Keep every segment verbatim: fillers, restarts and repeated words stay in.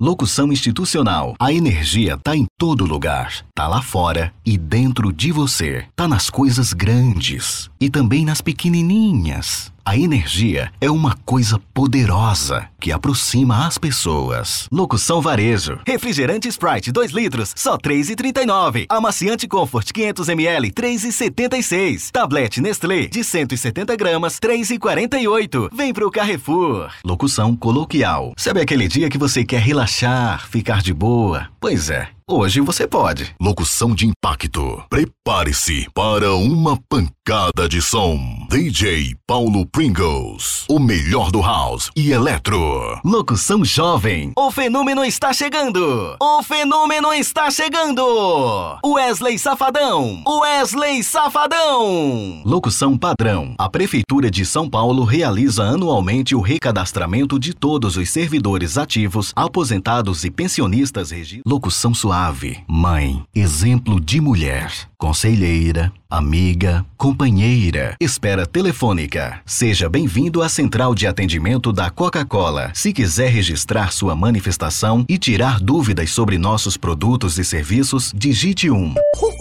Locução institucional. A energia tá em todo lugar. Tá lá fora e dentro de você. Tá nas coisas grandes e também nas pequenininhas. A energia é uma coisa poderosa que aproxima as pessoas. Locução varejo. Refrigerante Sprite dois litros, só três reais e trinta e nove centavos. Amaciante Comfort quinhentos mililitros, três reais e setenta e seis centavos. Tablete Nestlé de cento e setenta gramas, três reais e quarenta e oito centavos. Vem pro Carrefour. Locução coloquial. Sabe aquele dia que você quer relaxar, ficar de boa? Pois é. Hoje você pode. Locução de impacto. Prepare-se para uma pancada de som. D J Paulo Pringles. O melhor do house e eletro. Locução jovem. O fenômeno está chegando. O fenômeno está chegando. Wesley Safadão. Wesley Safadão. Locução padrão. A Prefeitura de São Paulo realiza anualmente o recadastramento de todos os servidores ativos, aposentados e pensionistas regidos. Locução suave. Mãe, exemplo de mulher, conselheira, amiga, companheira. Espera telefônica. Seja bem-vindo à Central de Atendimento da Coca-Cola. Se quiser registrar sua manifestação e tirar dúvidas sobre nossos produtos e serviços, digite um.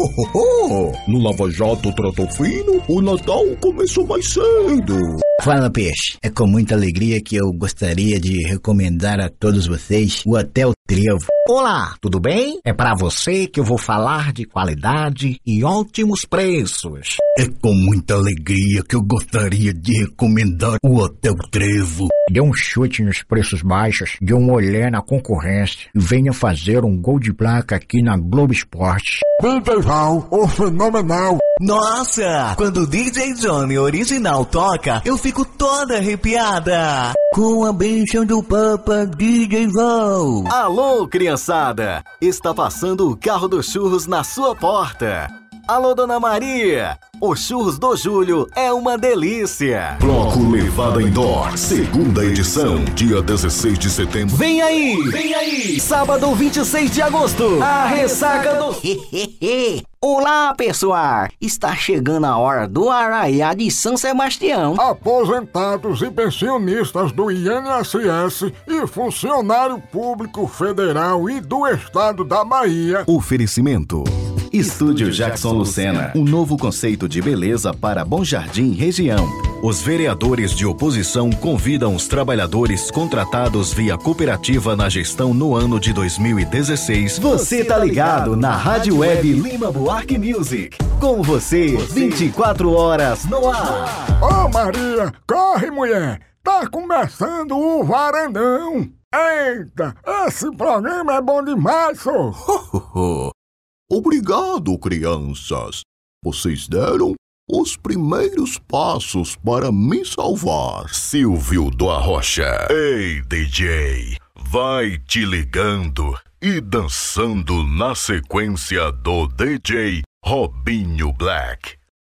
No Lava Jato Tratou Fino, o Natal começou mais cedo. Fala, peixe. É com muita alegria que eu gostaria de recomendar a todos vocês o Hotel Trevo. Olá, tudo bem? É para você que eu vou falar de qualidade e ótimos preços. É com muita alegria que eu gostaria de recomendar o Hotel Trevo. Dê um chute nos preços baixos, dê um olhar na concorrência e venha fazer um gol de placa aqui na Globo Esporte. D J Val, o fenomenal. Nossa, quando o D J Johnny original toca, eu fico toda arrepiada. Com a bênção do Papa D J Val. Alô, criançada! Está passando o carro dos churros na sua porta. Alô, Dona Maria! O Churros do Júlio é uma delícia! Bloco Levada Indoor, segunda edição, dia dezesseis de setembro. Vem aí! Vem aí! Sábado vinte e seis de agosto, a ressaca do... Olá, pessoal! Está chegando a hora do Arraiá de São Sebastião. Aposentados e pensionistas do I N S S e funcionário público federal e do estado da Bahia. Oferecimento. Estúdio Jackson Lucena, um novo conceito de beleza para Bom Jardim e região. Os vereadores de oposição convidam os trabalhadores contratados via cooperativa na gestão no ano de dois mil e dezesseis. Você tá ligado na Rádio Web Lima Buarque Music. Com você, vinte e quatro horas no ar. Ô oh, Maria, corre mulher, tá começando o Varandão. Eita, esse programa é bom demais, só. Obrigado, crianças. Vocês deram os primeiros passos para me salvar. Silvio do Arrocha. Ei, D J, vai te ligando e dançando na sequência do D J Robinho Black.